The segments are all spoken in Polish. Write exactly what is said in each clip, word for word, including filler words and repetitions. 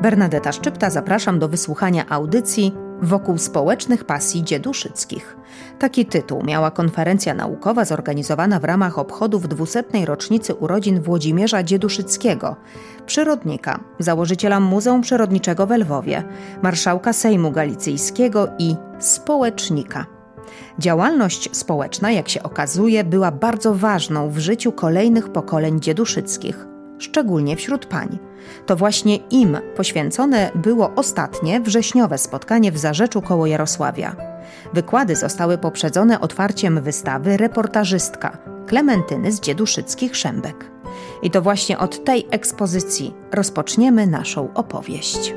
Bernadeta Szczypta, zapraszam do wysłuchania audycji Wokół społecznych pasji dzieduszyckich. Taki tytuł miała konferencja naukowa zorganizowana w ramach obchodów dwusetnej rocznicy urodzin Włodzimierza Dzieduszyckiego, przyrodnika, założyciela Muzeum Przyrodniczego w Lwowie, marszałka Sejmu Galicyjskiego i społecznika. Działalność społeczna, jak się okazuje, była bardzo ważną w życiu kolejnych pokoleń dzieduszyckich, szczególnie wśród pań. To właśnie im poświęcone było ostatnie wrześniowe spotkanie w Zarzeczu koło Jarosławia. Wykłady zostały poprzedzone otwarciem wystawy Reportażystka Klementyny z Dzieduszyckich Szembek. I to właśnie od tej ekspozycji rozpoczniemy naszą opowieść.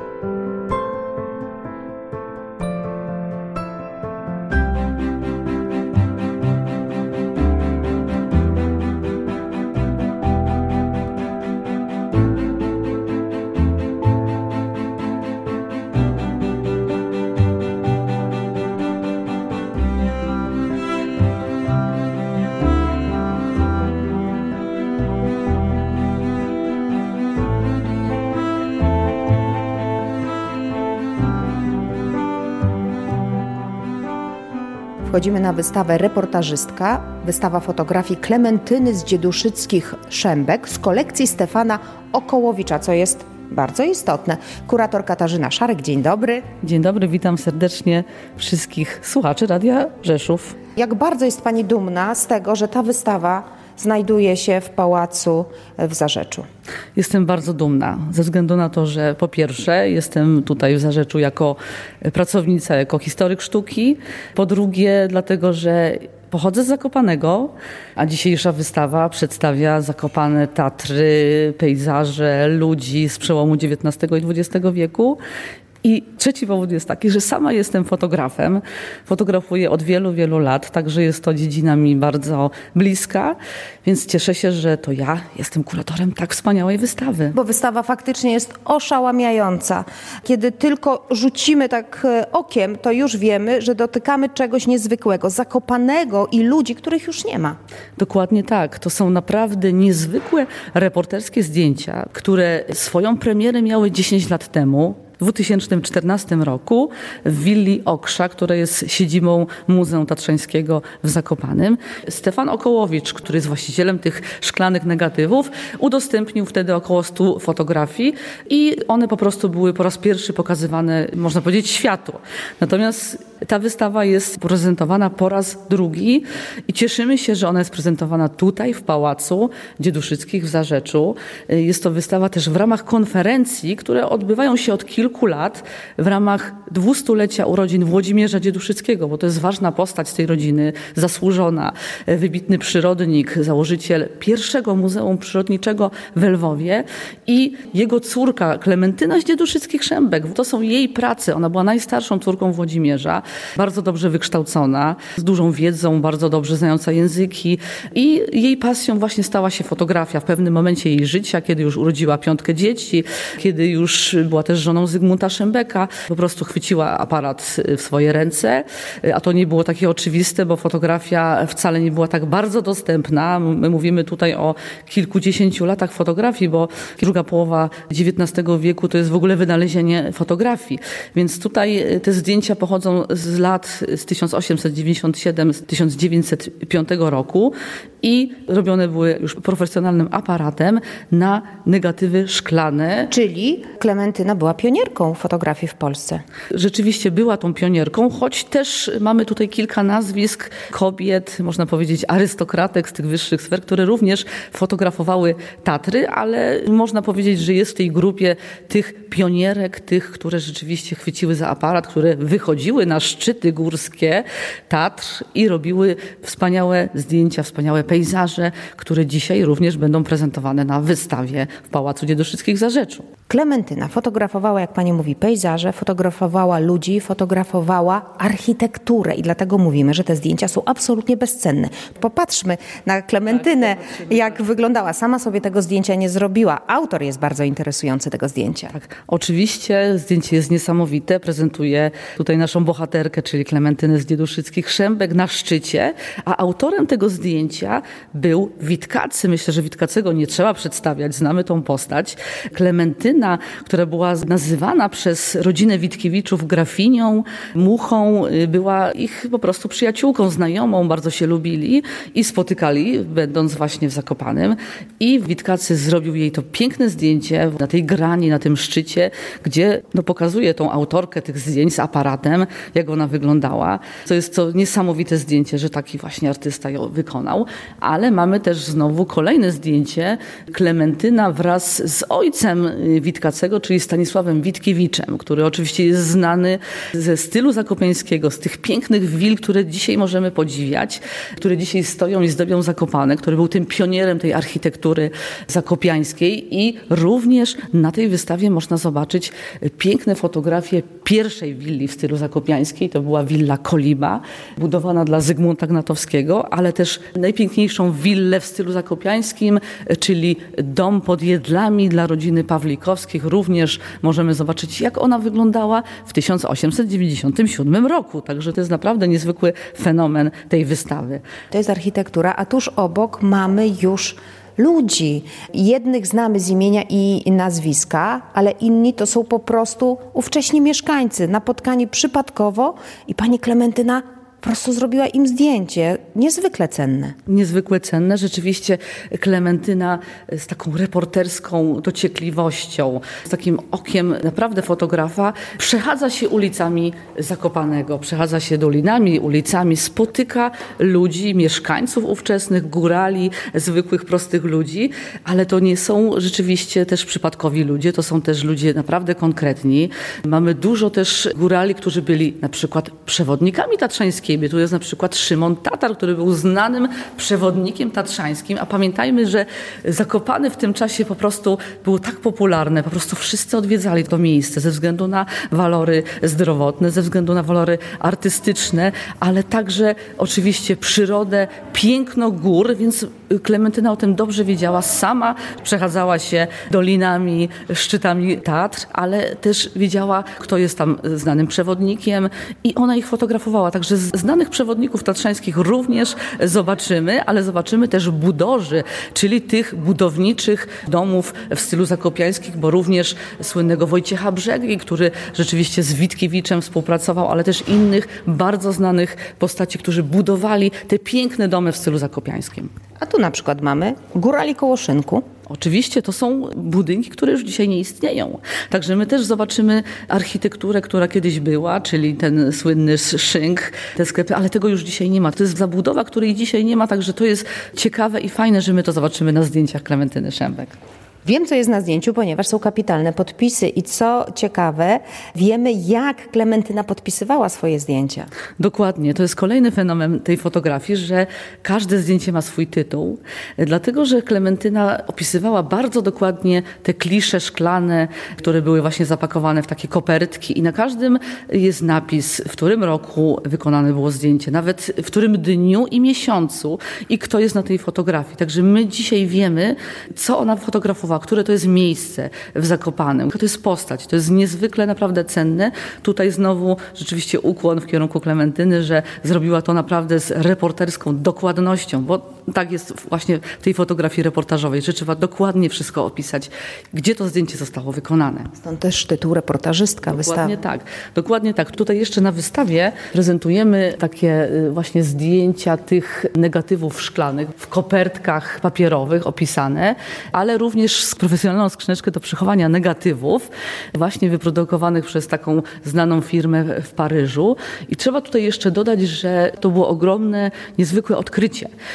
Wchodzimy na wystawę Reportażystka, wystawa fotografii Klementyny z Dzieduszyckich Szembek z kolekcji Stefana Okołowicza, co jest bardzo istotne. Kurator Katarzyna Szarek, dzień dobry. Dzień dobry, witam serdecznie wszystkich słuchaczy Radia Rzeszów. Jak bardzo jest Pani dumna z tego, że ta wystawa znajduje się w pałacu w Zarzeczu? Jestem bardzo dumna ze względu na to, że po pierwsze jestem tutaj w Zarzeczu jako pracownica, jako historyk sztuki. Po drugie dlatego, że pochodzę z Zakopanego, a dzisiejsza wystawa przedstawia Zakopane, Tatry, pejzaże, ludzi z przełomu dziewiętnastego i dwudziestego wieku. I trzeci powód jest taki, że sama jestem fotografem. Fotografuję od wielu, wielu lat, także jest to dziedzina mi bardzo bliska, więc cieszę się, że to ja jestem kuratorem tak wspaniałej wystawy. Bo wystawa faktycznie jest oszałamiająca. Kiedy tylko rzucimy tak okiem, to już wiemy, że dotykamy czegoś niezwykłego, Zakopanego i ludzi, których już nie ma. Dokładnie tak. To są naprawdę niezwykłe reporterskie zdjęcia, które swoją premierę miały dziesięć lat temu. W dwa tysiące czternastym roku w willi Okrza, która jest siedzibą Muzeum Tatrzańskiego w Zakopanem, Stefan Okołowicz, który jest właścicielem tych szklanych negatywów, udostępnił wtedy około stu fotografii i one po prostu były po raz pierwszy pokazywane, można powiedzieć, światu. Natomiast ta wystawa jest prezentowana po raz drugi i cieszymy się, że ona jest prezentowana tutaj w Pałacu Dzieduszyckich w Zarzeczu. Jest to wystawa też w ramach konferencji, które odbywają się od kilku kilku lat w ramach dwustulecia urodzin Włodzimierza Dzieduszyckiego, bo to jest ważna postać z tej rodziny, zasłużona, wybitny przyrodnik, założyciel pierwszego Muzeum Przyrodniczego w Lwowie i jego córka Klementyna z Dzieduszyckich Szembek. To są jej prace. Ona była najstarszą córką Włodzimierza, bardzo dobrze wykształcona, z dużą wiedzą, bardzo dobrze znająca języki i jej pasją właśnie stała się fotografia w pewnym momencie jej życia, kiedy już urodziła piątkę dzieci, kiedy już była też żoną Zygmunta Szembeka, po prostu chwyciła aparat w swoje ręce, a to nie było takie oczywiste, bo fotografia wcale nie była tak bardzo dostępna. My mówimy tutaj o kilkudziesięciu latach fotografii, bo druga połowa dziewiętnastego wieku to jest w ogóle wynalezienie fotografii. Więc tutaj te zdjęcia pochodzą z lat z tysiąc osiemset dziewięćdziesiąt siedem do tysiąc dziewięćset piątego roku i robione były już profesjonalnym aparatem na negatywy szklane. Czyli Klementyna była pionierką fotografii w Polsce. Rzeczywiście była tą pionierką, choć też mamy tutaj kilka nazwisk kobiet, można powiedzieć arystokratek z tych wyższych sfer, które również fotografowały Tatry, ale można powiedzieć, że jest w tej grupie tych pionierek, tych, które rzeczywiście chwyciły za aparat, które wychodziły na szczyty górskie Tatr i robiły wspaniałe zdjęcia, wspaniałe pejzaże, które dzisiaj również będą prezentowane na wystawie w Pałacu Dzieduszyckich w Zarzeczu. Klementyna fotografowała, jak pani mówi, pejzaże, fotografowała ludzi, fotografowała architekturę i dlatego mówimy, że te zdjęcia są absolutnie bezcenne. Popatrzmy na Klementynę, tak, jak wyglądała. Sama sobie tego zdjęcia nie zrobiła. Autor jest bardzo interesujący tego zdjęcia. Tak, oczywiście zdjęcie jest niesamowite. Prezentuje tutaj naszą bohaterkę, czyli Klementynę z Nieduszyckich-Szembek na szczycie, a autorem tego zdjęcia był Witkacy. Myślę, że Witkacego nie trzeba przedstawiać, znamy tą postać. Klementyna, która była nazywana przez rodzinę Witkiewiczów grafinią, muchą, była ich po prostu przyjaciółką, znajomą, bardzo się lubili i spotykali, będąc właśnie w Zakopanem. I Witkacy zrobił jej to piękne zdjęcie na tej grani, na tym szczycie, gdzie no, pokazuje tą autorkę tych zdjęć z aparatem, jak ona wyglądała. To jest to niesamowite zdjęcie, że taki właśnie artysta ją wykonał. Ale mamy też znowu kolejne zdjęcie. Klementyna wraz z ojcem Witkacego, czyli Stanisławem Witkiewiczem, który oczywiście jest znany ze stylu zakopiańskiego, z tych pięknych wil, które dzisiaj możemy podziwiać, które dzisiaj stoją i zdobią Zakopane, który był tym pionierem tej architektury zakopiańskiej i również na tej wystawie można zobaczyć piękne fotografie pierwszej willi w stylu zakopiańskiej. To była willa Koliba, budowana dla Zygmunta Gnatowskiego, ale też najpiękniejszą willę w stylu zakopiańskim, czyli dom pod Jedlami dla rodziny Pawlikowskich. Również możemy zobaczyć, jak ona wyglądała w tysiąc osiemset dziewięćdziesiątym siódmym roku. Także to jest naprawdę niezwykły fenomen tej wystawy. To jest architektura, a tuż obok mamy już ludzi. Jednych znamy z imienia i nazwiska, ale inni to są po prostu ówcześni mieszkańcy, napotkani przypadkowo i pani Klementyna po prostu zrobiła im zdjęcie. Niezwykle cenne. Niezwykle cenne. Rzeczywiście Klementyna z taką reporterską dociekliwością, z takim okiem naprawdę fotografa, przechadza się ulicami Zakopanego, przechadza się dolinami, ulicami, spotyka ludzi, mieszkańców ówczesnych, górali, zwykłych, prostych ludzi, ale to nie są rzeczywiście też przypadkowi ludzie, to są też ludzie naprawdę konkretni. Mamy dużo też górali, którzy byli na przykład przewodnikami tatrzańskimi. Tu jest na przykład Szymon Tatar, który był znanym przewodnikiem tatrzańskim, a pamiętajmy, że Zakopane w tym czasie po prostu było tak popularne, po prostu wszyscy odwiedzali to miejsce ze względu na walory zdrowotne, ze względu na walory artystyczne, ale także oczywiście przyrodę, piękno gór, więc Klementyna o tym dobrze wiedziała. Sama przechadzała się dolinami, szczytami Tatr, ale też wiedziała, kto jest tam znanym przewodnikiem i ona ich fotografowała. Także znanych przewodników tatrzańskich również zobaczymy, ale zobaczymy też budorzy, czyli tych budowniczych domów w stylu zakopiańskich, bo również słynnego Wojciecha Brzegi, który rzeczywiście z Witkiewiczem współpracował, ale też innych bardzo znanych postaci, którzy budowali te piękne domy w stylu zakopiańskim. A tu na przykład mamy górali koło Szynku. Oczywiście to są budynki, które już dzisiaj nie istnieją. Także my też zobaczymy architekturę, która kiedyś była, czyli ten słynny szynk, te sklepy, ale tego już dzisiaj nie ma. To jest zabudowa, której dzisiaj nie ma, także to jest ciekawe i fajne, że my to zobaczymy na zdjęciach Klementyny Szembek. Wiem, co jest na zdjęciu, ponieważ są kapitalne podpisy i co ciekawe, wiemy, jak Klementyna podpisywała swoje zdjęcia. Dokładnie. To jest kolejny fenomen tej fotografii, że każde zdjęcie ma swój tytuł, dlatego że Klementyna opisywała bardzo dokładnie te klisze szklane, które były właśnie zapakowane w takie kopertki i na każdym jest napis, w którym roku wykonane było zdjęcie, nawet w którym dniu i miesiącu i kto jest na tej fotografii. Także my dzisiaj wiemy, co ona fotografowała, które to jest miejsce w Zakopanem, to jest postać, to jest niezwykle naprawdę cenne. Tutaj znowu rzeczywiście ukłon w kierunku Klementyny, że zrobiła to naprawdę z reporterską dokładnością, bo tak jest właśnie w tej fotografii reportażowej, że trzeba dokładnie wszystko opisać, gdzie to zdjęcie zostało wykonane. Stąd też tytuł reportażystka wystawy. Dokładnie tak, dokładnie tak. Tutaj jeszcze na wystawie prezentujemy takie właśnie zdjęcia tych negatywów szklanych w kopertkach papierowych opisane, ale również z profesjonalną skrzyneczkę do przechowania negatywów, właśnie wyprodukowanych przez taką znaną firmę w Paryżu. I trzeba tutaj jeszcze dodać, że to było ogromne, niezwykłe odkrycie. Właściciele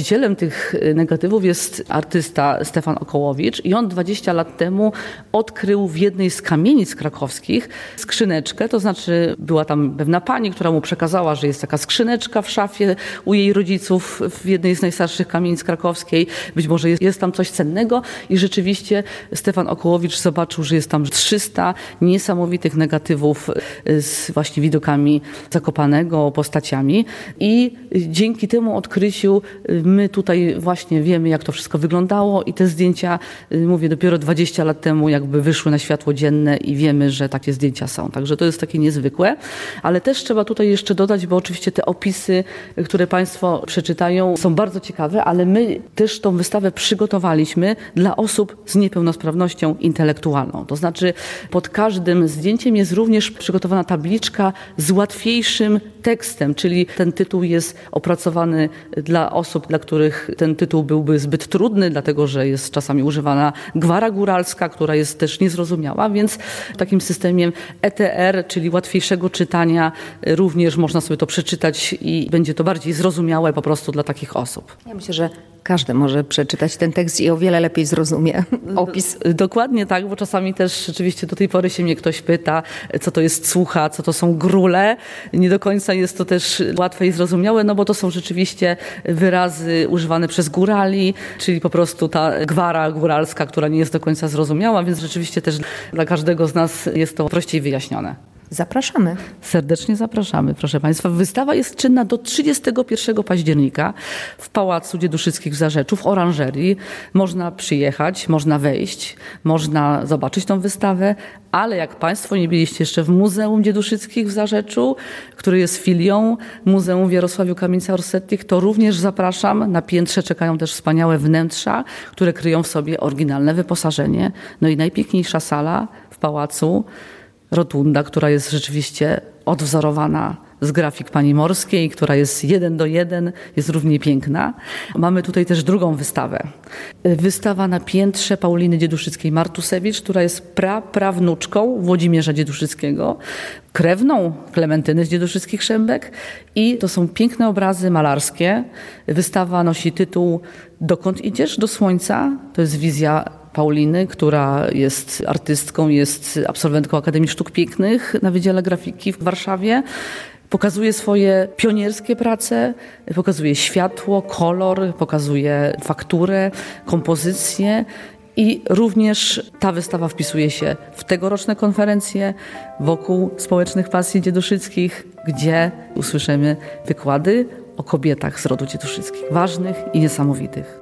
Właścicielem tych negatywów jest artysta Stefan Okołowicz i on dwadzieścia lat temu odkrył w jednej z kamienic krakowskich skrzyneczkę, to znaczy była tam pewna pani, która mu przekazała, że jest taka skrzyneczka w szafie u jej rodziców w jednej z najstarszych kamienic krakowskiej. Być może jest, jest tam coś cennego i rzeczywiście Stefan Okołowicz zobaczył, że jest tam trzysta niesamowitych negatywów z właśnie widokami Zakopanego, postaciami i dzięki temu odkryciu my tutaj właśnie wiemy, jak to wszystko wyglądało i te zdjęcia, mówię, dopiero dwadzieścia lat temu jakby wyszły na światło dzienne i wiemy, że takie zdjęcia są. Także to jest takie niezwykłe, ale też trzeba tutaj jeszcze dodać, bo oczywiście te opisy, które Państwo przeczytają, są bardzo ciekawe, ale my też tą wystawę przygotowaliśmy dla osób z niepełnosprawnością intelektualną. To znaczy pod każdym zdjęciem jest również przygotowana tabliczka z łatwiejszym tekstem, czyli ten tytuł jest opracowany dla osób, dla których ten tytuł byłby zbyt trudny, dlatego że jest czasami używana gwara góralska, która jest też niezrozumiała, więc w takim systemie E T R, czyli łatwiejszego czytania, również można sobie to przeczytać i będzie to bardziej zrozumiałe po prostu dla takich osób. Ja myślę, że każdy może przeczytać ten tekst i o wiele lepiej zrozumie opis. Dokładnie tak, bo czasami też rzeczywiście do tej pory się mnie ktoś pyta, co to jest cucha, co to są grule. Nie do końca jest to też łatwe i zrozumiałe, no bo to są rzeczywiście wyrazy używane przez górali, czyli po prostu ta gwara góralska, która nie jest do końca zrozumiała, więc rzeczywiście też dla każdego z nas jest to prościej wyjaśnione. Zapraszamy. Serdecznie zapraszamy, proszę Państwa. Wystawa jest czynna do trzydziestego pierwszego października w Pałacu Dzieduszyckich w Zarzeczu, w oranżerii. Można przyjechać, można wejść, można zobaczyć tą wystawę, ale jak Państwo nie byliście jeszcze w Muzeum Dzieduszyckich w Zarzeczu, który jest filią Muzeum w Jarosławiu Kamienica-Orsettich, to również zapraszam. Na piętrze czekają też wspaniałe wnętrza, które kryją w sobie oryginalne wyposażenie. No i najpiękniejsza sala w pałacu, rotunda, która jest rzeczywiście odwzorowana z grafik pani Morskiej, która jest jeden do jeden, jest równie piękna. Mamy tutaj też drugą wystawę. Wystawa na piętrze Pauliny Dzieduszyckiej-Martusewicz, która jest praprawnuczką Włodzimierza Dzieduszyckiego, krewną Klementyny z Dzieduszyckich-Szembek i to są piękne obrazy malarskie. Wystawa nosi tytuł Dokąd idziesz? Do słońca. To jest wizja Pauliny, która jest artystką, jest absolwentką Akademii Sztuk Pięknych na Wydziale Grafiki w Warszawie. Pokazuje swoje pionierskie prace, pokazuje światło, kolor, pokazuje fakturę, kompozycję i również ta wystawa wpisuje się w tegoroczne konferencje wokół społecznych pasji dzieduszyckich, gdzie usłyszymy wykłady o kobietach z rodu dzieduszyckich, ważnych i niesamowitych.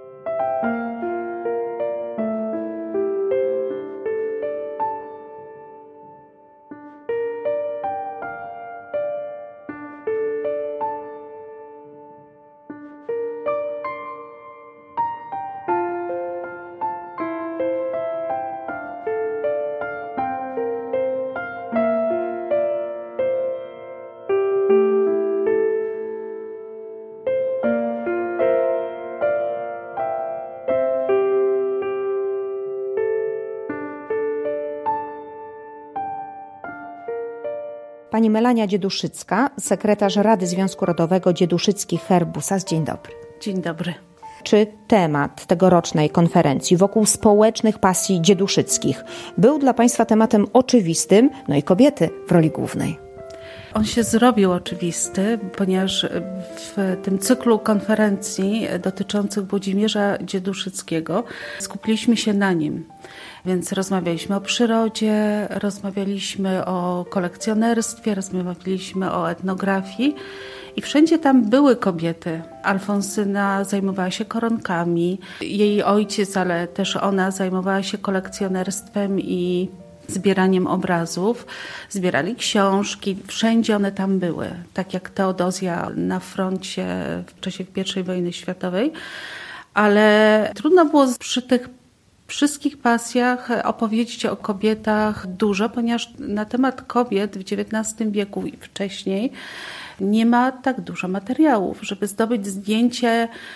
Pani Melania Dzieduszycka, sekretarz Rady Związku Rodowego Dzieduszyckich Herbusas. Dzień dobry. Dzień dobry. Czy temat tegorocznej konferencji wokół społecznych pasji dzieduszyckich był dla Państwa tematem oczywistym, no i kobiety w roli głównej? On się zrobił oczywisty, ponieważ w tym cyklu konferencji dotyczących Włodzimierza Dzieduszyckiego skupiliśmy się na nim. Więc rozmawialiśmy o przyrodzie, rozmawialiśmy o kolekcjonerstwie, rozmawialiśmy o etnografii i wszędzie tam były kobiety. Alfonsyna zajmowała się koronkami, jej ojciec, ale też ona zajmowała się kolekcjonerstwem i zbieraniem obrazów. Zbierali książki, wszędzie one tam były. Tak jak Teodozja na froncie w czasie pierwszej wojny światowej. Ale trudno było przy tych wszystkich pasjach opowiedzieć o kobietach dużo, ponieważ na temat kobiet w dziewiętnastym wieku i wcześniej nie ma tak dużo materiałów, żeby zdobyć zdjęcie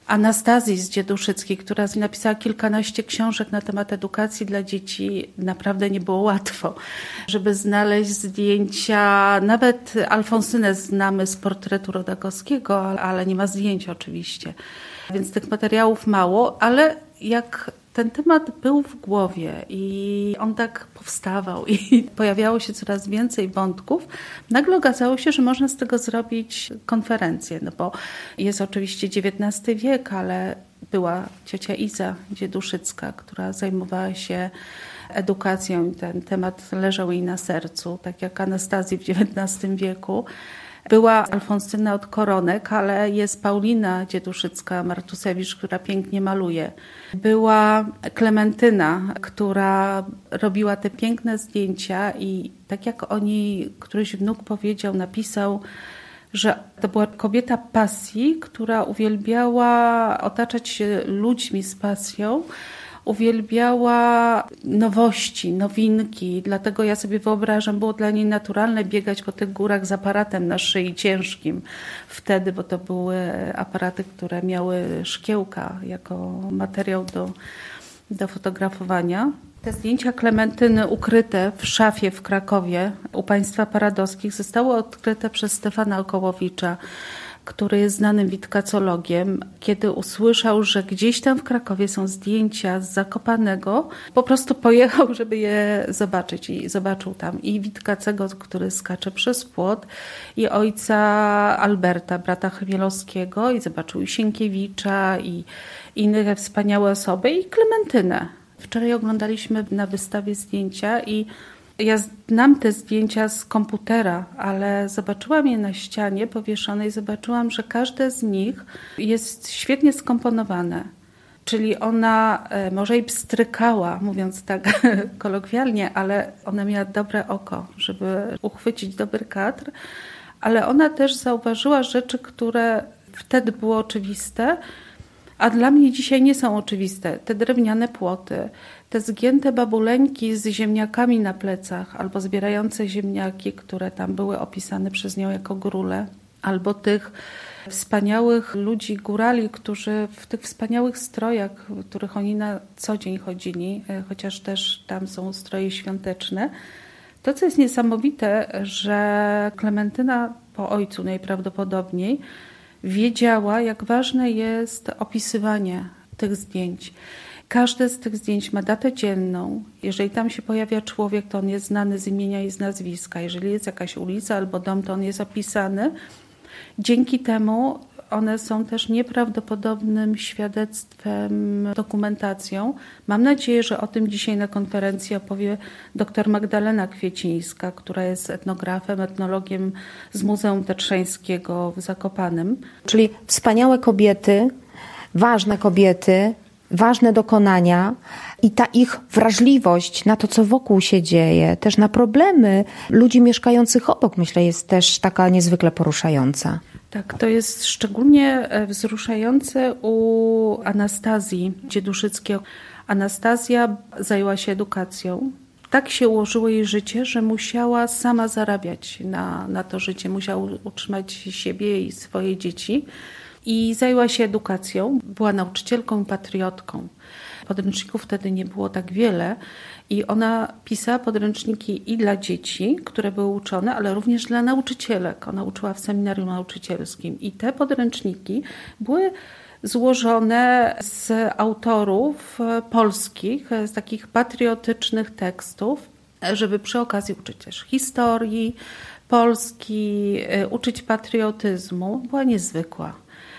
Anastazji z Dzieduszyckiej, która napisała kilkanaście książek na temat edukacji dla dzieci, naprawdę nie było łatwo, żeby znaleźć zdjęcia. Nawet Alfonsynę znamy z portretu Rodakowskiego, ale nie ma zdjęć oczywiście. Więc tych materiałów mało, ale jak ten temat był w głowie i on tak powstawał i pojawiało się coraz więcej wątków, nagle okazało się, że można z tego zrobić konferencję, no bo jest oczywiście dziewiętnasty wiek, ale była ciocia Iza Dzieduszycka, która zajmowała się edukacją i ten temat leżał jej na sercu, tak jak Anastazji w dziewiętnastym wieku. Była Alfonsyna od Koronek, ale jest Paulina Dzieduszycka-Martusewicz, która pięknie maluje. Była Klementyna, która robiła te piękne zdjęcia i tak jak o niej któryś wnuk powiedział, napisał, że to była kobieta pasji, która uwielbiała otaczać się ludźmi z pasją, uwielbiała nowości, nowinki, dlatego ja sobie wyobrażam, było dla niej naturalne biegać po tych górach z aparatem na szyi ciężkim wtedy, bo to były aparaty, które miały szkiełka jako materiał do, do fotografowania. Te zdjęcia Klementyny ukryte w szafie w Krakowie u państwa Paradowskich zostały odkryte przez Stefana Okołowicza, który jest znanym witkacologiem. Kiedy usłyszał, że gdzieś tam w Krakowie są zdjęcia z Zakopanego, po prostu pojechał, żeby je zobaczyć i zobaczył tam i Witkacego, który skacze przez płot, i ojca Alberta, brata Chmielowskiego, i zobaczył i Sienkiewicza i inne wspaniałe osoby i Klementynę. Wczoraj oglądaliśmy na wystawie zdjęcia i ja znam te zdjęcia z komputera, ale zobaczyłam je na ścianie powieszone i zobaczyłam, że każde z nich jest świetnie skomponowane. Czyli ona może i pstrykała, mówiąc tak kolokwialnie, ale ona miała dobre oko, żeby uchwycić dobry kadr, ale ona też zauważyła rzeczy, które wtedy były oczywiste, a dla mnie dzisiaj nie są oczywiste. Te drewniane płoty, te zgięte babuleńki z ziemniakami na plecach, albo zbierające ziemniaki, które tam były opisane przez nią jako grule, albo tych wspaniałych ludzi, górali, którzy w tych wspaniałych strojach, w których oni na co dzień chodzili, chociaż też tam są stroje świąteczne. To, co jest niesamowite, że Klementyna po ojcu najprawdopodobniej wiedziała, jak ważne jest opisywanie tych zdjęć. Każde z tych zdjęć ma datę dzienną. Jeżeli tam się pojawia człowiek, to on jest znany z imienia i z nazwiska. Jeżeli jest jakaś ulica albo dom, to on jest opisany. Dzięki temu one są też nieprawdopodobnym świadectwem, dokumentacją. Mam nadzieję, że o tym dzisiaj na konferencji opowie dr Magdalena Kwiecińska, która jest etnografem, etnologiem z Muzeum Tatrzańskiego w Zakopanem. Czyli wspaniałe kobiety, ważne kobiety, ważne dokonania i ta ich wrażliwość na to, co wokół się dzieje, też na problemy ludzi mieszkających obok, myślę, jest też taka niezwykle poruszająca. Tak, to jest szczególnie wzruszające u Anastazji Dzieduszyckiej. Anastazja zajęła się edukacją. Tak się ułożyło jej życie, że musiała sama zarabiać na, na to życie. Musiała utrzymać siebie i swoje dzieci. I zajęła się edukacją. Była nauczycielką i patriotką. Podręczników wtedy nie było tak wiele i ona pisała podręczniki i dla dzieci, które były uczone, ale również dla nauczycielek. Ona uczyła w seminarium nauczycielskim i te podręczniki były złożone z autorów polskich, z takich patriotycznych tekstów, żeby przy okazji uczyć też historii Polski, uczyć patriotyzmu. Była niezwykła.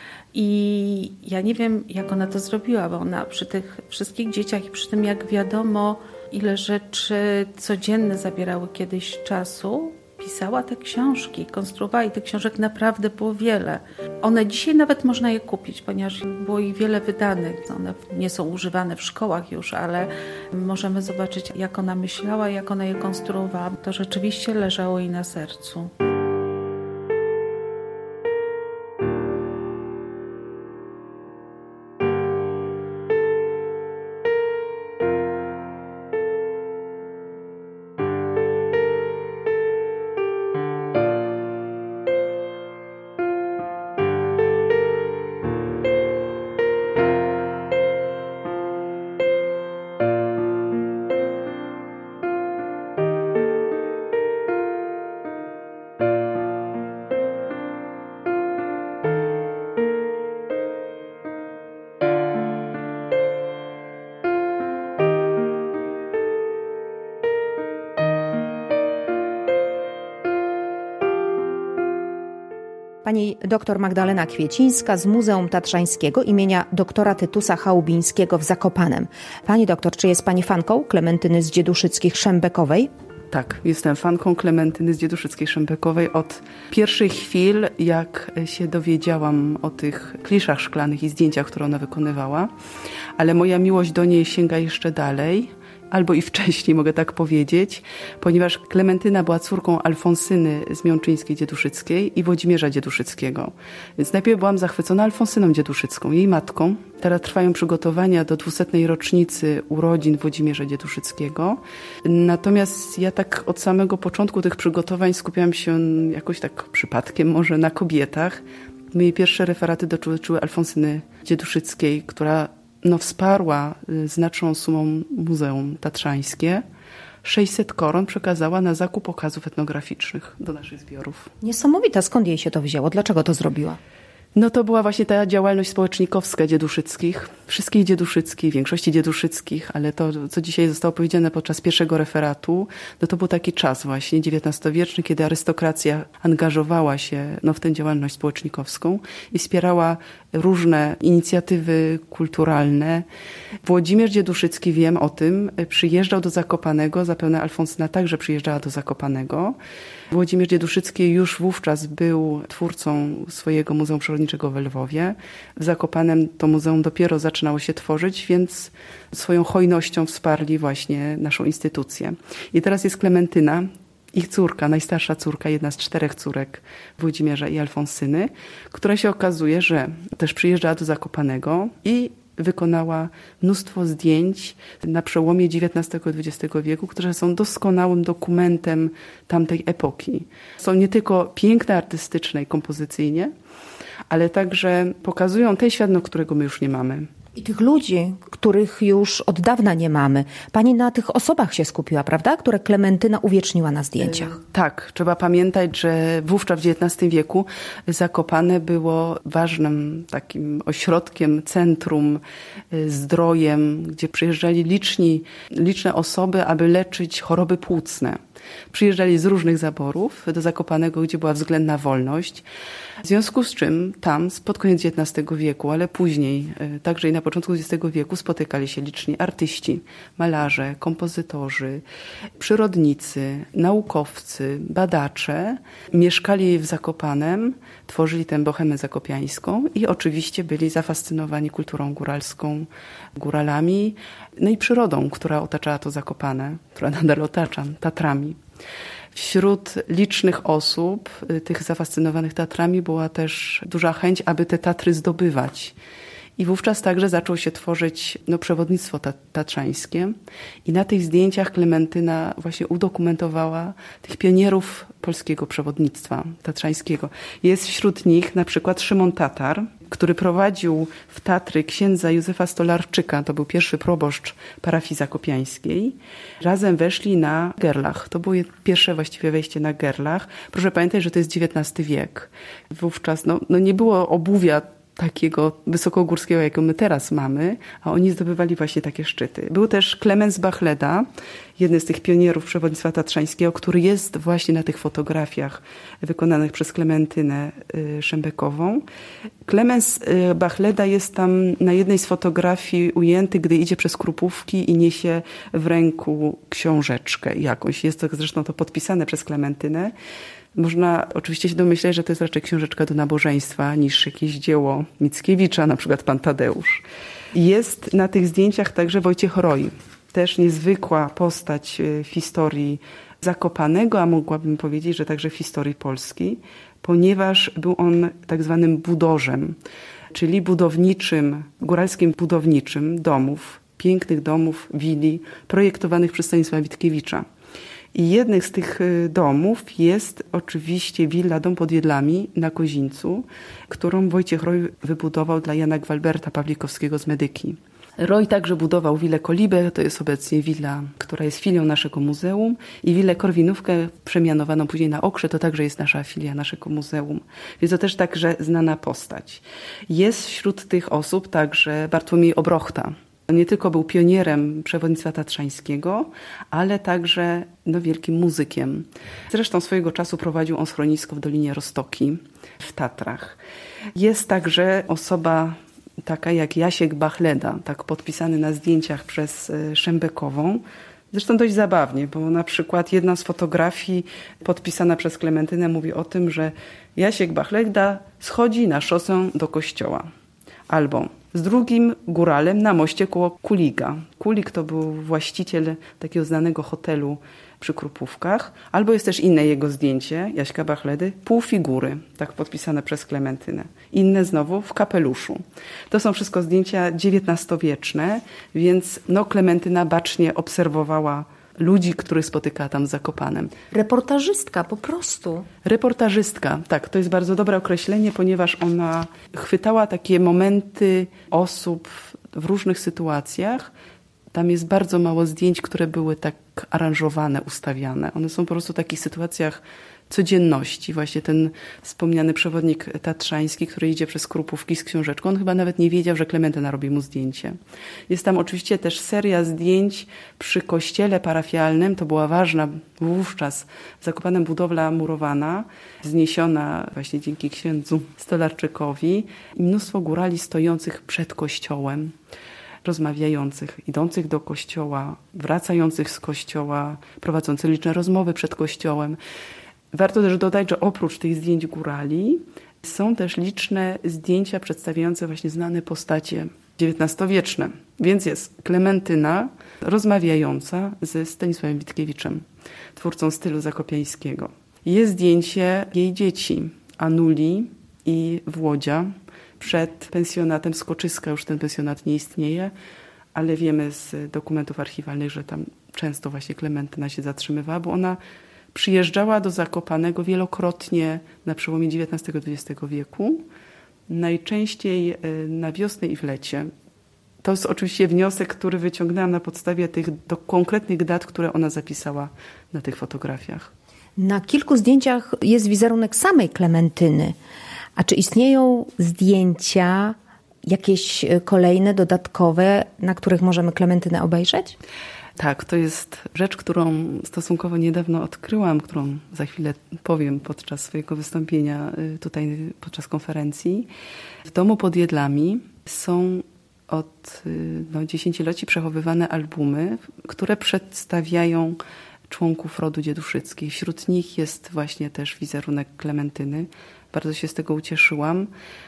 I ja nie wiem, jak ona to zrobiła, bo ona przy tych wszystkich dzieciach i przy tym, jak wiadomo, ile rzeczy codzienne zabierały kiedyś czasu, pisała te książki, konstruowała i tych książek naprawdę było wiele. One dzisiaj nawet można je kupić, ponieważ było ich wiele wydanych. One nie są używane w szkołach już, ale możemy zobaczyć, jak ona myślała, jak ona je konstruowała. To rzeczywiście leżało jej na sercu. Pani dr Magdalena Kwiecińska z Muzeum Tatrzańskiego imienia doktora Tytusa Chałubińskiego w Zakopanem. Pani doktor, czy jest pani fanką Klementyny z Dzieduszyckich-Szembekowej? Tak, jestem fanką Klementyny z Dzieduszyckiej-Szembekowej od pierwszych chwil, jak się dowiedziałam o tych kliszach szklanych i zdjęciach, które ona wykonywała. Ale moja miłość do niej sięga jeszcze dalej, albo i wcześniej, mogę tak powiedzieć, ponieważ Klementyna była córką Alfonsyny z Miączyńskiej-Dzieduszyckiej i Włodzimierza Dzieduszyckiego. Więc najpierw byłam zachwycona Alfonsyną Dzieduszycką, jej matką. Teraz trwają przygotowania do dwusetnej rocznicy urodzin Włodzimierza Dzieduszyckiego. Natomiast ja tak od samego początku tych przygotowań skupiałam się jakoś tak przypadkiem może na kobietach. Moje pierwsze referaty dotyczyły Alfonsyny Dzieduszyckiej, która no, wsparła znaczną sumą Muzeum Tatrzańskie. sześćset koron przekazała na zakup okazów etnograficznych do naszych zbiorów. Niesamowite, skąd jej się to wzięło? Dlaczego to zrobiła? No to była właśnie ta działalność społecznikowska Dzieduszyckich, wszystkich Dzieduszyckich, większości Dzieduszyckich, ale to, co dzisiaj zostało powiedziane podczas pierwszego referatu, no to był taki czas właśnie dziewiętnastowieczny, kiedy arystokracja angażowała się no, w tę działalność społecznikowską i wspierała różne inicjatywy kulturalne. Włodzimierz Dzieduszycki, wiem o tym, przyjeżdżał do Zakopanego, zapewne Alfonsyna także przyjeżdżała do Zakopanego. Włodzimierz Dzieduszycki już wówczas był twórcą swojego Muzeum Przyrodniczego w Lwowie. W Zakopanem to muzeum dopiero zaczynało się tworzyć, więc swoją hojnością wsparli właśnie naszą instytucję. I teraz jest Klementyna, ich córka, najstarsza córka, jedna z czterech córek Włodzimierza i Alfonsyny, która się okazuje, że też przyjeżdżała do Zakopanego i wykonała mnóstwo zdjęć na przełomie dziewiętnastego i dwudziestego wieku, które są doskonałym dokumentem tamtej epoki. Są nie tylko piękne artystycznie i kompozycyjnie, ale także pokazują ten świat, no, którego my już nie mamy. I tych ludzi, których już od dawna nie mamy. Pani na tych osobach się skupiła, prawda? Które Klementyna uwieczniła na zdjęciach. Tak, trzeba pamiętać, że wówczas w dziewiętnastym wieku Zakopane było ważnym takim ośrodkiem, centrum, zdrojem, gdzie przyjeżdżali liczni, liczne osoby, aby leczyć choroby płucne. Przyjeżdżali z różnych zaborów do Zakopanego, gdzie była względna wolność. W związku z czym tam pod koniec dziewiętnastego wieku, ale później, także i na początku dwudziestego wieku spotykali się liczni artyści, malarze, kompozytorzy, przyrodnicy, naukowcy, badacze. Mieszkali w Zakopanem, tworzyli tę bohemę zakopiańską i oczywiście byli zafascynowani kulturą góralską, góralami, no i przyrodą, która otaczała to Zakopane, która nadal otacza, Tatrami. Wśród licznych osób, tych zafascynowanych Tatrami, była też duża chęć, aby te Tatry zdobywać. I wówczas także zaczął się tworzyć no, przewodnictwo tatrzańskie. I na tych zdjęciach Klementyna właśnie udokumentowała tych pionierów polskiego przewodnictwa tatrzańskiego. Jest wśród nich na przykład Szymon Tatar, który prowadził w Tatry księdza Józefa Stolarczyka, to był pierwszy proboszcz parafii zakopiańskiej. Razem weszli na Gerlach. To było pierwsze właściwie wejście na Gerlach. Proszę pamiętać, że to jest dziewiętnasty wiek. Wówczas no, no nie było obuwia takiego wysokogórskiego, jakiego my teraz mamy, a oni zdobywali właśnie takie szczyty. Był też Klemens Bachleda, jeden z tych pionierów przewodnictwa tatrzańskiego, który jest właśnie na tych fotografiach wykonanych przez Klementynę Szembekową. Klemens Bachleda jest tam na jednej z fotografii ujęty, gdy idzie przez Krupówki i niesie w ręku książeczkę jakąś. Jest to zresztą to podpisane przez Klementynę. Można oczywiście się domyśleć, że to jest raczej książeczka do nabożeństwa niż jakieś dzieło Mickiewicza, na przykład Pan Tadeusz. Jest na tych zdjęciach także Wojciech Roj, też niezwykła postać w historii Zakopanego, a mogłabym powiedzieć, że także w historii Polski, ponieważ był on tak zwanym budorzem, czyli budowniczym, góralskim budowniczym domów, pięknych domów, willi, projektowanych przez Stanisława Witkiewicza. I jednym z tych domów jest oczywiście willa Dom pod Jedlami na Kozińcu, którą Wojciech Roj wybudował dla Jana Gwalberta Pawlikowskiego z Medyki. Roj także budował willę Kolibę, to jest obecnie willa, która jest filią naszego muzeum, i willę Korwinówkę, przemianowaną później na Okrze, to także jest nasza filia naszego muzeum. Więc to też także znana postać. Jest wśród tych osób także Bartłomiej Obrochta, Nie tylko był pionierem przewodnictwa tatrzańskiego, ale także no, wielkim muzykiem. Zresztą swojego czasu prowadził on schronisko w Dolinie Roztoki w Tatrach. Jest także osoba taka jak Jasiek Bachleda, tak podpisany na zdjęciach przez Szembekową. Zresztą dość zabawnie, bo na przykład jedna z fotografii podpisana przez Klementynę mówi o tym, że Jasiek Bachleda schodzi na szosę do kościoła. Albo z drugim góralem na moście koło Kuliga. Kulig to był właściciel takiego znanego hotelu przy Krupówkach. Albo jest też inne jego zdjęcie, Jaśka Bachledy, półfigury, tak podpisane przez Klementynę. Inne znowu w kapeluszu. To są wszystko zdjęcia dziewiętnastowieczne, więc no, Klementyna bacznie obserwowała ludzi, których spotykała tam w Zakopanem. Reportażystka po prostu. Reportażystka, tak, to jest bardzo dobre określenie, ponieważ ona chwytała takie momenty osób w różnych sytuacjach. Tam jest bardzo mało zdjęć, które były tak aranżowane, ustawiane. One są po prostu w takich sytuacjach codzienności. Właśnie ten wspomniany przewodnik tatrzański, który idzie przez Krupówki z książeczką, on chyba nawet nie wiedział, że Klementyna robi mu zdjęcie. Jest tam oczywiście też seria zdjęć przy kościele parafialnym. To była ważna wówczas w Zakopanem budowla murowana, zniesiona właśnie dzięki księdzu Stolarczykowi. I mnóstwo górali stojących przed kościołem, rozmawiających, idących do kościoła, wracających z kościoła, prowadzących liczne rozmowy przed kościołem. Warto też dodać, że oprócz tych zdjęć górali są też liczne zdjęcia przedstawiające właśnie znane postacie dziewiętnastowieczne. Więc jest Klementyna rozmawiająca ze Stanisławem Witkiewiczem, twórcą stylu zakopiańskiego. Jest zdjęcie jej dzieci, Anuli i Włodzia, przed pensjonatem Skoczyska. Już ten pensjonat nie istnieje, ale wiemy z dokumentów archiwalnych, że tam często właśnie Klementyna się zatrzymywała, bo ona przyjeżdżała do Zakopanego wielokrotnie na przełomie dziewiętnastego i dwudziestego wieku, najczęściej na wiosnę i w lecie. To jest oczywiście wniosek, który wyciągnęłam na podstawie tych do konkretnych dat, które ona zapisała na tych fotografiach. Na kilku zdjęciach jest wizerunek samej Klementyny. A czy istnieją zdjęcia, jakieś kolejne, dodatkowe, na których możemy Klementynę obejrzeć? Tak, to jest rzecz, którą stosunkowo niedawno odkryłam, którą za chwilę powiem podczas swojego wystąpienia tutaj podczas konferencji. W domu pod Jedlami są od no, dziesięcioleci przechowywane albumy, które przedstawiają członków rodu Dzieduszyckich. Wśród nich jest właśnie też wizerunek Klementyny. Bardzo się z tego ucieszyłam,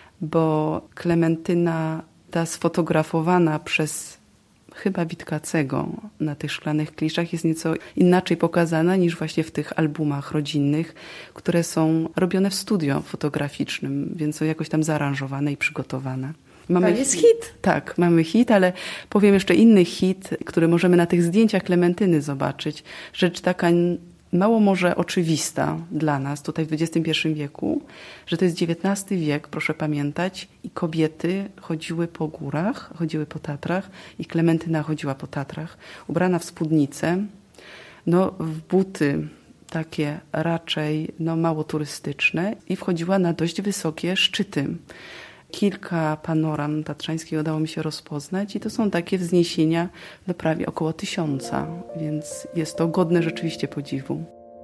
bo Klementyna ta sfotografowana przez chyba Witkacego na tych szklanych kliszach jest nieco inaczej pokazana niż właśnie w tych albumach rodzinnych, które są robione w studio fotograficznym, więc są jakoś tam zaaranżowane i przygotowane. Mamy to jest hit. Tak, mamy hit, ale powiem jeszcze inny hit, który możemy na tych zdjęciach Klementyny zobaczyć. Rzecz taka mało może oczywista dla nas tutaj w dwudziestym pierwszym wieku, że to jest dziewiętnasty wiek, proszę pamiętać, i kobiety chodziły po górach, chodziły po Tatrach i Klementyna chodziła po Tatrach, ubrana w spódnicę, no w buty takie raczej no, mało turystyczne i wchodziła na dość wysokie szczyty. Kilka panoram tatrzańskich udało mi się rozpoznać i to są takie wzniesienia do prawie około tysiąca, więc jest to godne rzeczywiście podziwu.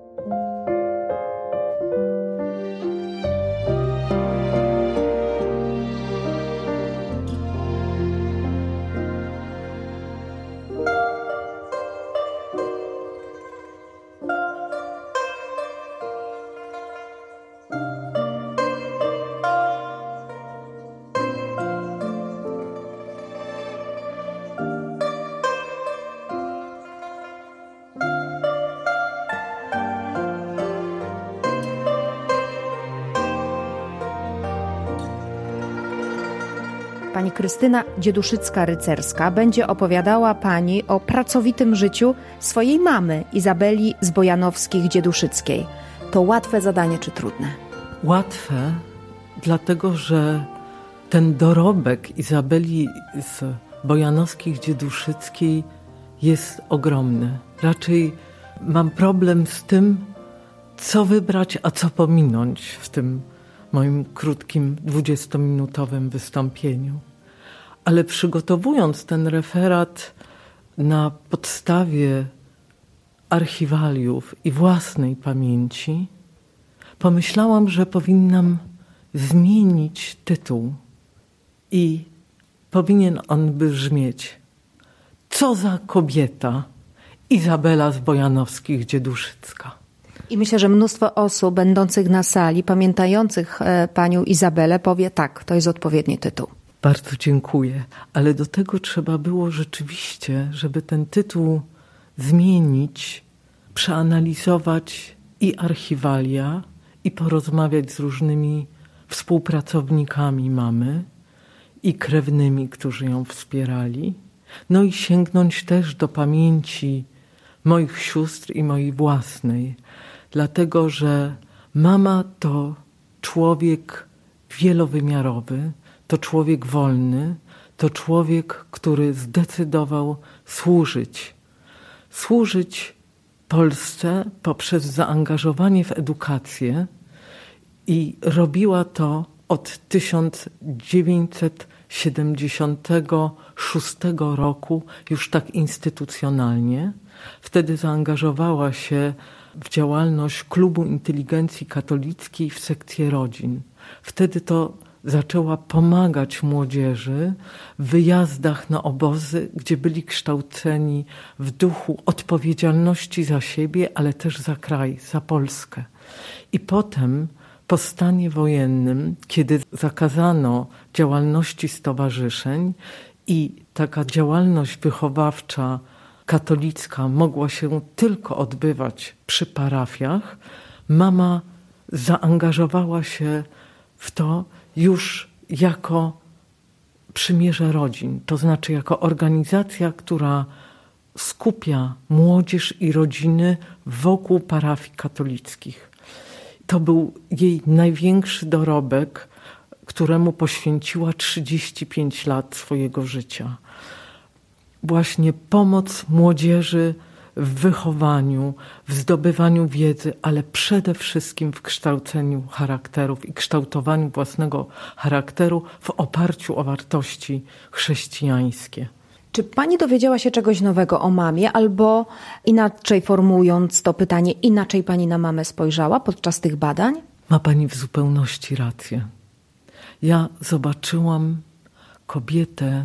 Pani Krystyna Dzieduszycka-Rycerska będzie opowiadała Pani o pracowitym życiu swojej mamy, Izabeli z Bojanowskich-Dzieduszyckiej. To łatwe zadanie czy trudne? Łatwe, dlatego że ten dorobek Izabeli z Bojanowskich-Dzieduszyckiej jest ogromny. Raczej mam problem z tym, co wybrać, a co pominąć w tym moim krótkim, dwudziestominutowym wystąpieniu. Ale przygotowując ten referat na podstawie archiwaliów i własnej pamięci, pomyślałam, że powinnam zmienić tytuł i powinien on brzmieć: Co za kobieta Izabela z Bojanowskich-Dzieduszycka. I myślę, że mnóstwo osób będących na sali, pamiętających e, panią Izabelę, powie tak, to jest odpowiedni tytuł. Bardzo dziękuję, ale do tego trzeba było rzeczywiście, żeby ten tytuł zmienić, przeanalizować i archiwalia, i porozmawiać z różnymi współpracownikami mamy i krewnymi, którzy ją wspierali. No i sięgnąć też do pamięci moich sióstr i mojej własnej, dlatego że mama to człowiek wielowymiarowy, to człowiek wolny, to człowiek, który zdecydował służyć. Służyć Polsce poprzez zaangażowanie w edukację i robiła to od tysiąc dziewięćset siedemdziesiątego szóstego roku już tak instytucjonalnie. Wtedy zaangażowała się w działalność Klubu Inteligencji Katolickiej w sekcję rodzin. Wtedy to zaczęła pomagać młodzieży w wyjazdach na obozy, gdzie byli kształceni w duchu odpowiedzialności za siebie, ale też za kraj, za Polskę. I potem po stanie wojennym, kiedy zakazano działalności stowarzyszeń i taka działalność wychowawcza katolicka mogła się tylko odbywać przy parafiach, mama zaangażowała się w to już jako Przymierze Rodzin, to znaczy jako organizacja, która skupia młodzież i rodziny wokół parafii katolickich. To był jej największy dorobek, któremu poświęciła trzydzieści pięć lat swojego życia. Właśnie pomoc młodzieży w wychowaniu, w zdobywaniu wiedzy, ale przede wszystkim w kształceniu charakterów i kształtowaniu własnego charakteru w oparciu o wartości chrześcijańskie. Czy pani dowiedziała się czegoś nowego o mamie, albo inaczej formułując to pytanie, inaczej pani na mamę spojrzała podczas tych badań? Ma pani w zupełności rację. Ja zobaczyłam kobietę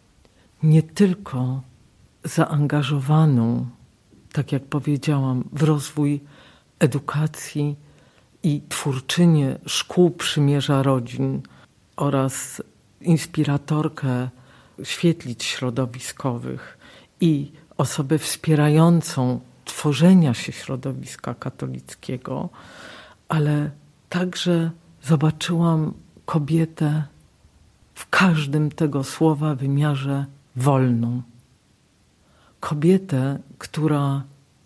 nie tylko zaangażowaną, tak jak powiedziałam, w rozwój edukacji i twórczynię szkół Przymierza Rodzin oraz inspiratorkę świetlic środowiskowych i osobę wspierającą tworzenia się środowiska katolickiego, ale także zobaczyłam kobietę w każdym tego słowa wymiarze wolną. Kobietę, która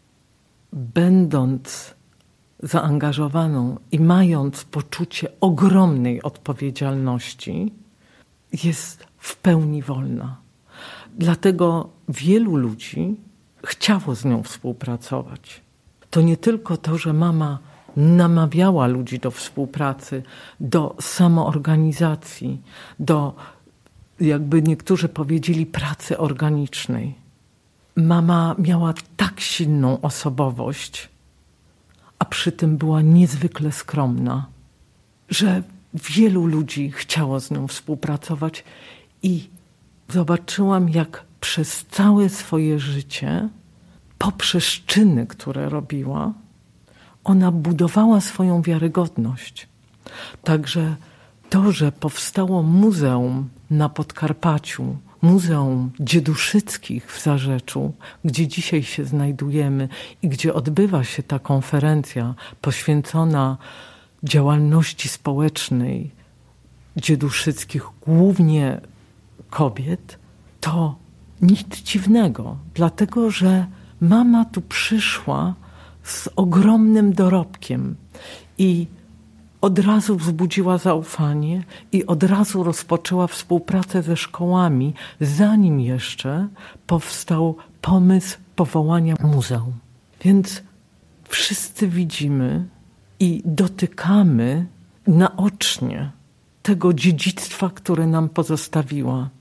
będąc zaangażowaną i mając poczucie ogromnej odpowiedzialności, jest w pełni wolna. Dlatego wielu ludzi chciało z nią współpracować. To nie tylko to, że mama namawiała ludzi do współpracy, do samoorganizacji, do, jakby niektórzy powiedzieli, pracy organicznej. Mama miała tak silną osobowość, a przy tym była niezwykle skromna, że wielu ludzi chciało z nią współpracować i zobaczyłam, jak przez całe swoje życie, poprzez czyny, które robiła, ona budowała swoją wiarygodność. Także to, że powstało muzeum na Podkarpaciu, Muzeum Dzieduszyckich w Zarzeczu, gdzie dzisiaj się znajdujemy i gdzie odbywa się ta konferencja poświęcona działalności społecznej Dzieduszyckich, głównie kobiet, to nic dziwnego, dlatego że mama tu przyszła z ogromnym dorobkiem i od razu wzbudziła zaufanie i od razu rozpoczęła współpracę ze szkołami, zanim jeszcze powstał pomysł powołania muzeum. Więc wszyscy widzimy i dotykamy naocznie tego dziedzictwa, które nam pozostawiła.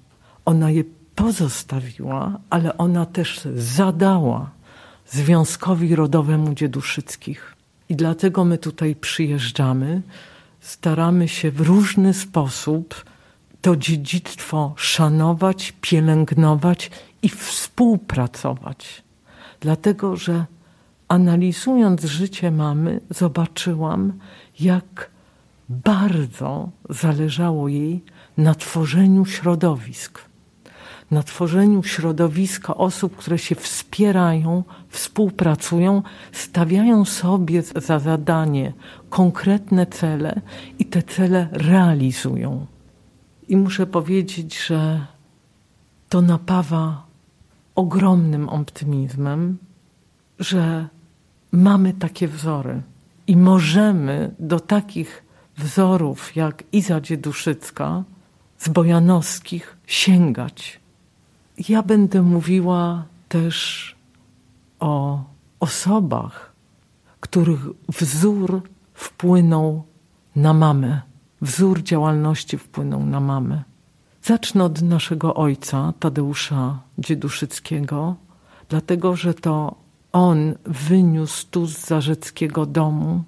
Ona je pozostawiła, ale ona też zadała Związkowi Rodowemu Dzieduszyckich. I dlatego my tutaj przyjeżdżamy, staramy się w różny sposób to dziedzictwo szanować, pielęgnować i współpracować. Dlatego, że analizując życie mamy, zobaczyłam, jak bardzo zależało jej na tworzeniu środowisk. Na tworzeniu środowiska osób, które się wspierają, współpracują, stawiają sobie za zadanie konkretne cele i te cele realizują. I muszę powiedzieć, że to napawa ogromnym optymizmem, że mamy takie wzory i możemy do takich wzorów jak Iza Dzieduszycka z Bojanowskich sięgać. Ja będę mówiła też o osobach, których wzór wpłynął na mamę. Wzór działalności wpłynął na mamę. Zacznę od naszego ojca, Tadeusza Dzieduszyckiego, dlatego że to on wyniósł tu z zarzeckiego domu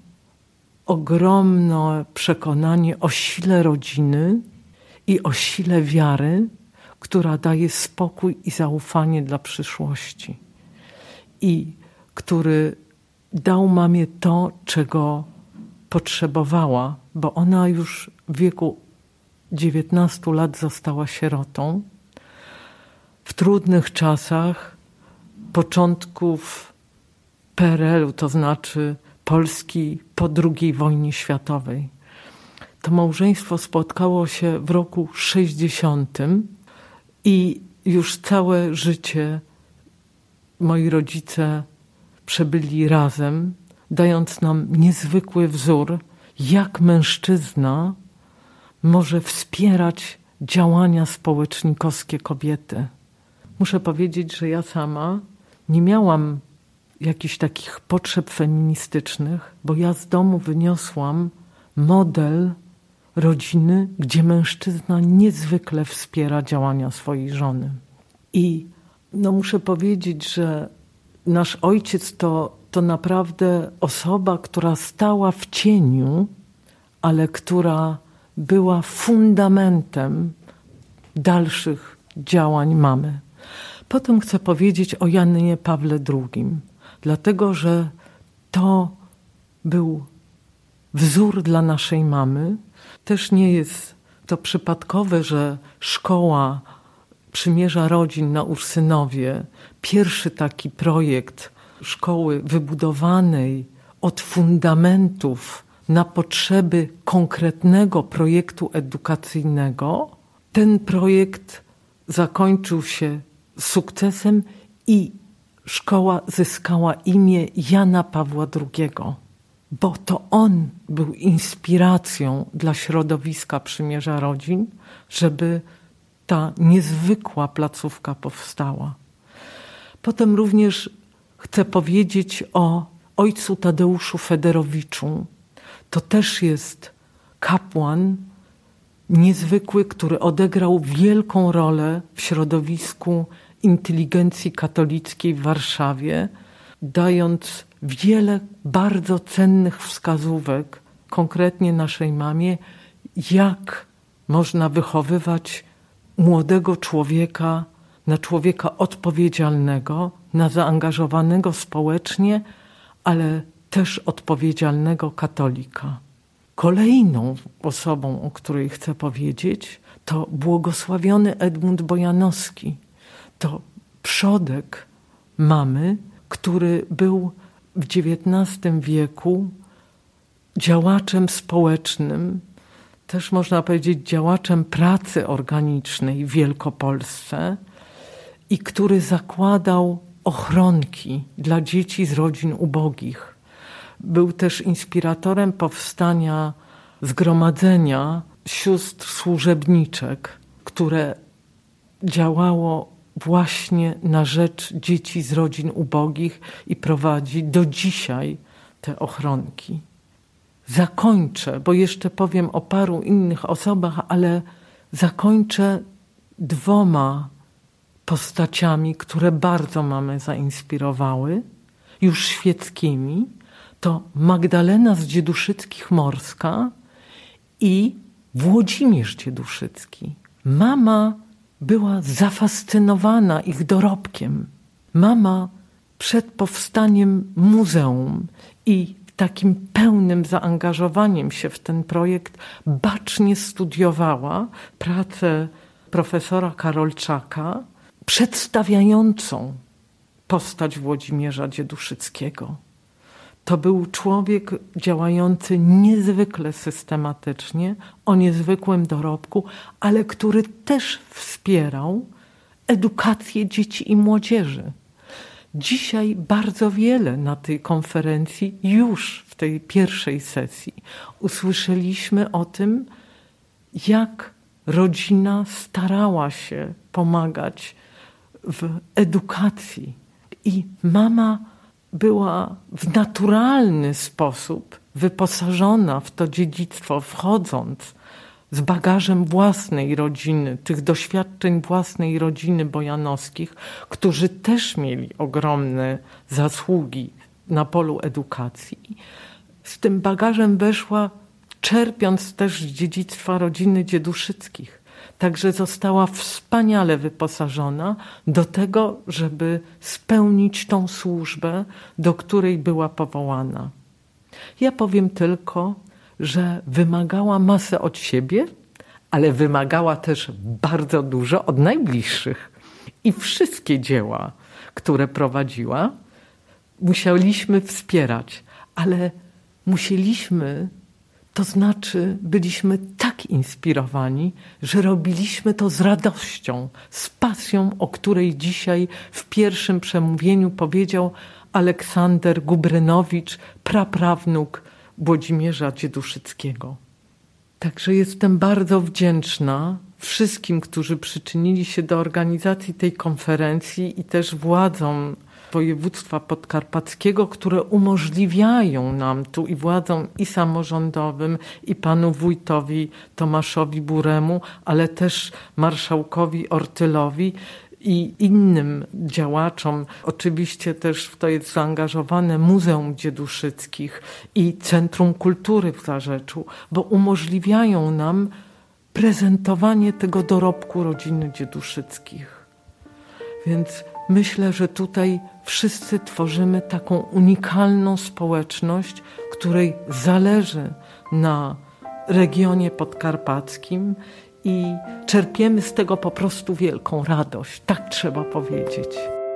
ogromne przekonanie o sile rodziny i o sile wiary, która daje spokój i zaufanie dla przyszłości. I który dał mamie to, czego potrzebowała, bo ona już w wieku dziewiętnastu lat została sierotą. W trudnych czasach początków P R L-u, to znaczy Polski po drugiej wojnie światowej. To małżeństwo spotkało się w roku sześćdziesiątym i już całe życie moi rodzice przebyli razem, dając nam niezwykły wzór, jak mężczyzna może wspierać działania społecznikowskie kobiety. Muszę powiedzieć, że ja sama nie miałam jakichś takich potrzeb feministycznych, bo ja z domu wyniosłam model rodziny, gdzie mężczyzna niezwykle wspiera działania swojej żony. I no muszę powiedzieć, że nasz ojciec to, to naprawdę osoba, która stała w cieniu, ale która była fundamentem dalszych działań mamy. Potem chcę powiedzieć o Janie Pawle drugim, dlatego że to był wzór dla naszej mamy. Też nie jest to przypadkowe, że szkoła Przymierza Rodzin na Ursynowie, pierwszy taki projekt szkoły wybudowanej od fundamentów na potrzeby konkretnego projektu edukacyjnego, ten projekt zakończył się sukcesem i szkoła zyskała imię Jana Pawła drugiego, bo to on był inspiracją dla środowiska Przymierza Rodzin, żeby ta niezwykła placówka powstała. Potem również chcę powiedzieć o ojcu Tadeuszu Federowiczu. To też jest kapłan niezwykły, który odegrał wielką rolę w środowisku inteligencji katolickiej w Warszawie, dając wiele bardzo cennych wskazówek, konkretnie naszej mamie, jak można wychowywać młodego człowieka na człowieka odpowiedzialnego, na zaangażowanego społecznie, ale też odpowiedzialnego katolika. Kolejną osobą, o której chcę powiedzieć, to błogosławiony Edmund Bojanowski. To przodek mamy, który był w dziewiętnastym wieku działaczem społecznym, też można powiedzieć działaczem pracy organicznej w Wielkopolsce i który zakładał ochronki dla dzieci z rodzin ubogich. Był też inspiratorem powstania zgromadzenia sióstr służebniczek, które działało właśnie na rzecz dzieci z rodzin ubogich i prowadzi do dzisiaj te ochronki. Zakończę, bo jeszcze powiem o paru innych osobach, ale zakończę dwoma postaciami, które bardzo mamy zainspirowały, już świeckimi, to Magdalena z Dzieduszyckich-Morska i Włodzimierz Dzieduszycki. Mama była zafascynowana ich dorobkiem. Mama przed powstaniem muzeum i takim pełnym zaangażowaniem się w ten projekt bacznie studiowała pracę profesora Karolczaka przedstawiającą postać Włodzimierza Dzieduszyckiego. To był człowiek działający niezwykle systematycznie, o niezwykłym dorobku, ale który też wspierał edukację dzieci i młodzieży. Dzisiaj bardzo wiele na tej konferencji, już w tej pierwszej sesji, usłyszeliśmy o tym, jak rodzina starała się pomagać w edukacji. I mama była w naturalny sposób wyposażona w to dziedzictwo, wchodząc z bagażem własnej rodziny, tych doświadczeń własnej rodziny Bojanowskich, którzy też mieli ogromne zasługi na polu edukacji. Z tym bagażem weszła, czerpiąc też z dziedzictwa rodziny Dzieduszyckich. Także została wspaniale wyposażona do tego, żeby spełnić tą służbę, do której była powołana. Ja powiem tylko, że wymagała masę od siebie, ale wymagała też bardzo dużo od najbliższych. I wszystkie dzieła, które prowadziła, musieliśmy wspierać, ale musieliśmy, to znaczy byliśmy tak inspirowani, że robiliśmy to z radością, z pasją, o której dzisiaj w pierwszym przemówieniu powiedział Aleksander Gubrynowicz, praprawnuk Włodzimierza Dzieduszyckiego. Także jestem bardzo wdzięczna wszystkim, którzy przyczynili się do organizacji tej konferencji i też władzom województwa podkarpackiego, które umożliwiają nam tu i władzom i samorządowym, i panu wójtowi Tomaszowi Buremu, ale też marszałkowi Ortylowi i innym działaczom. Oczywiście też w to jest zaangażowane Muzeum Dzieduszyckich i Centrum Kultury w Zarzeczu, bo umożliwiają nam prezentowanie tego dorobku rodziny Dzieduszyckich. Więc myślę, że tutaj wszyscy tworzymy taką unikalną społeczność, której zależy na regionie podkarpackim i czerpiemy z tego po prostu wielką radość. Tak trzeba powiedzieć.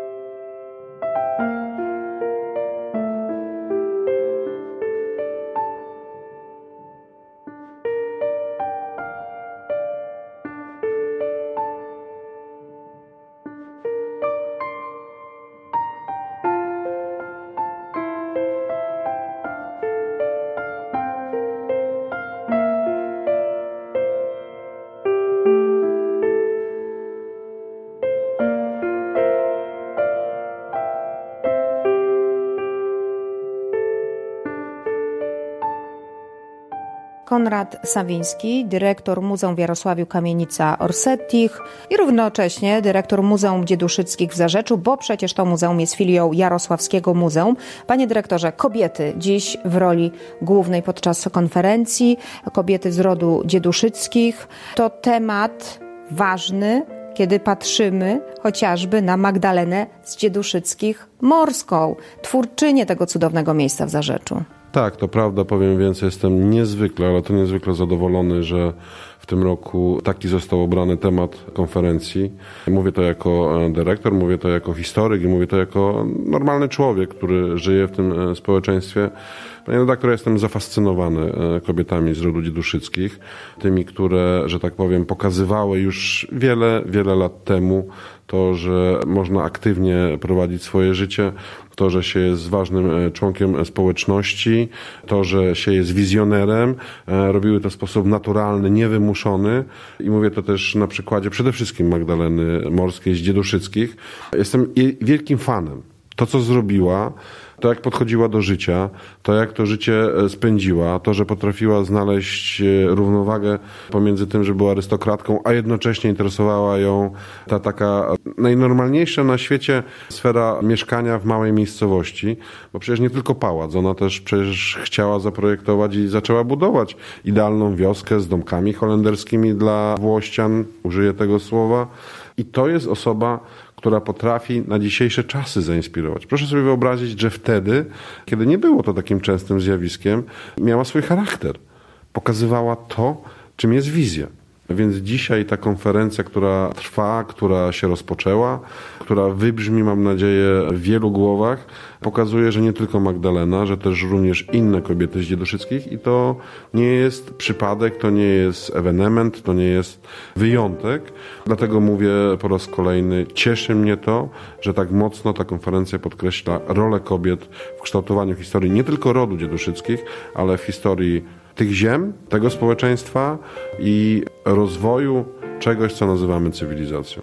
Konrad Sawiński, dyrektor Muzeum w Jarosławiu Kamienica Orsettich i równocześnie dyrektor Muzeum Dzieduszyckich w Zarzeczu, bo przecież to muzeum jest filią Jarosławskiego Muzeum. Panie dyrektorze, kobiety dziś w roli głównej podczas konferencji, kobiety z rodu Dzieduszyckich, to temat ważny, kiedy patrzymy chociażby na Magdalenę z Dzieduszyckich-Morską, twórczynię tego cudownego miejsca w Zarzeczu. Tak, to prawda, powiem więcej, jestem niezwykle, ale to niezwykle zadowolony, że w tym roku taki został obrany temat konferencji. Mówię to jako dyrektor, mówię to jako historyk i mówię to jako normalny człowiek, który żyje w tym społeczeństwie. Panie redaktor, jestem zafascynowany kobietami z rodu Dzieduszyckich, tymi, które, że tak powiem, pokazywały już wiele, wiele lat temu to, że można aktywnie prowadzić swoje życie, to, że się jest ważnym członkiem społeczności, to, że się jest wizjonerem. Robiły to w sposób naturalny, niewymuszony i mówię to też na przykładzie przede wszystkim Magdaleny Morskiej z Dzieduszyckich. Jestem jej wielkim fanem. To, co zrobiła, To, jak podchodziła do życia, to, jak to życie spędziła, to, że potrafiła znaleźć równowagę pomiędzy tym, że była arystokratką, a jednocześnie interesowała ją ta taka najnormalniejsza na świecie sfera mieszkania w małej miejscowości, bo przecież nie tylko pałac, ona też przecież chciała zaprojektować i zaczęła budować idealną wioskę z domkami holenderskimi dla Włościan, użyję tego słowa. I to jest osoba, która potrafi na dzisiejsze czasy zainspirować. Proszę sobie wyobrazić, że wtedy, kiedy nie było to takim częstym zjawiskiem, miała swój charakter. Pokazywała to, czym jest wizja. Więc dzisiaj ta konferencja, która trwa, która się rozpoczęła, która wybrzmi, mam nadzieję, w wielu głowach, pokazuje, że nie tylko Magdalena, że też również inne kobiety z Dzieduszyckich i to nie jest przypadek, to nie jest ewenement, to nie jest wyjątek. Dlatego mówię po raz kolejny, cieszy mnie to, że tak mocno ta konferencja podkreśla rolę kobiet w kształtowaniu historii nie tylko rodu Dzieduszyckich, ale w historii tych ziem, tego społeczeństwa i rozwoju czegoś, co nazywamy cywilizacją.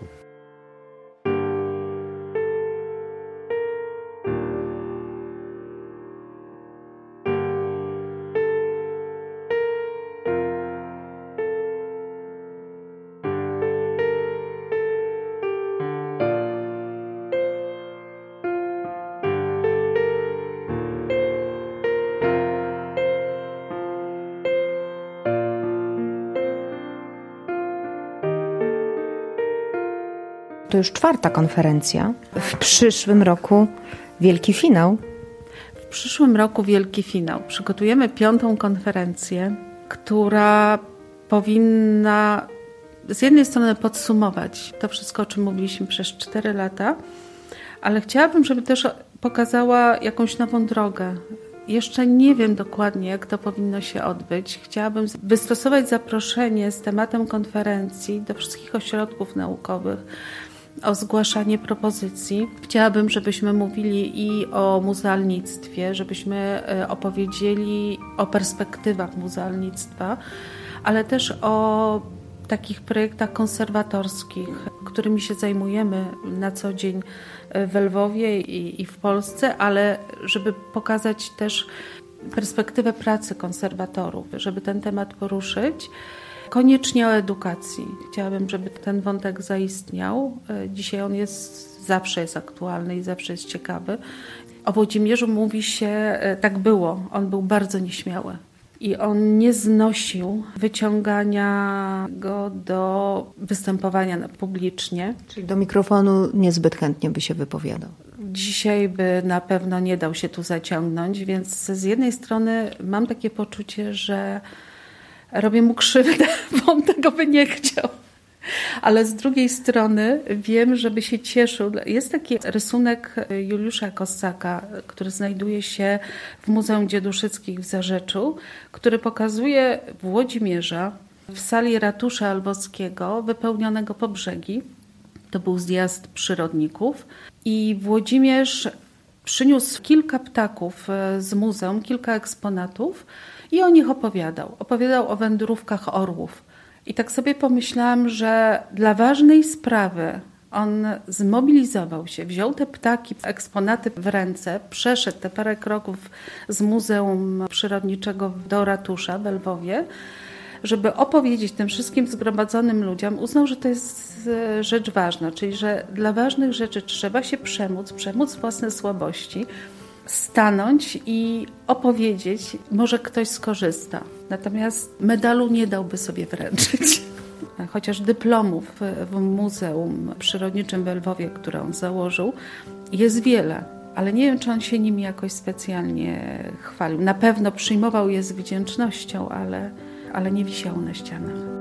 To już czwarta konferencja. W przyszłym roku wielki finał. W przyszłym roku wielki finał. Przygotujemy piątą konferencję, która powinna z jednej strony podsumować to wszystko, o czym mówiliśmy przez cztery lata, ale chciałabym, żeby też pokazała jakąś nową drogę. Jeszcze nie wiem dokładnie, jak to powinno się odbyć. Chciałabym wystosować zaproszenie z tematem konferencji do wszystkich ośrodków naukowych o zgłaszanie propozycji. Chciałabym, żebyśmy mówili i o muzealnictwie, żebyśmy opowiedzieli o perspektywach muzealnictwa, ale też o takich projektach konserwatorskich, którymi się zajmujemy na co dzień w Lwowie i, i w Polsce, ale żeby pokazać też perspektywę pracy konserwatorów, żeby ten temat poruszyć. Koniecznie o edukacji. Chciałabym, żeby ten wątek zaistniał. Dzisiaj on jest, zawsze jest aktualny i zawsze jest ciekawy. O Włodzimierzu mówi się, tak było, on był bardzo nieśmiały. I on nie znosił wyciągania go do występowania publicznie. Czyli do mikrofonu niezbyt chętnie by się wypowiadał. Dzisiaj by na pewno nie dał się tu zaciągnąć, więc z jednej strony mam takie poczucie, że robię mu krzywdę, bo on tego by nie chciał. Ale z drugiej strony wiem, żeby się cieszył. Jest taki rysunek Juliusza Kossaka, który znajduje się w Muzeum Dzieduszyckich w Zarzeczu, który pokazuje Włodzimierza w sali ratusza lwowskiego wypełnionego po brzegi. To był zjazd przyrodników i Włodzimierz przyniósł kilka ptaków z muzeum, kilka eksponatów i o nich opowiadał. Opowiadał o wędrówkach orłów. I tak sobie pomyślałam, że dla ważnej sprawy on zmobilizował się, wziął te ptaki, eksponaty w ręce, przeszedł te parę kroków z Muzeum Przyrodniczego do ratusza w Lwowie, żeby opowiedzieć tym wszystkim zgromadzonym ludziom, uznał, że to jest rzecz ważna, czyli że dla ważnych rzeczy trzeba się przemóc, przemóc własne słabości, stanąć i opowiedzieć, może ktoś skorzysta. Natomiast medalu nie dałby sobie wręczyć. Chociaż dyplomów w Muzeum Przyrodniczym w Lwowie, które on założył, jest wiele, ale nie wiem, czy on się nimi jakoś specjalnie chwalił. Na pewno przyjmował je z wdzięcznością, ale, ale nie wisiał na ścianach.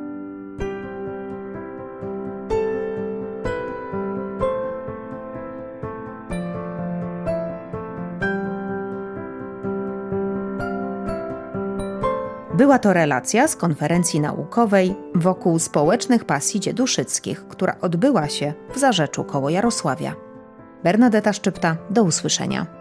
Była to relacja z konferencji naukowej wokół społecznych pasji dzieduszyckich, która odbyła się w Zarzeczu koło Jarosławia. Bernadeta Szczypta, do usłyszenia.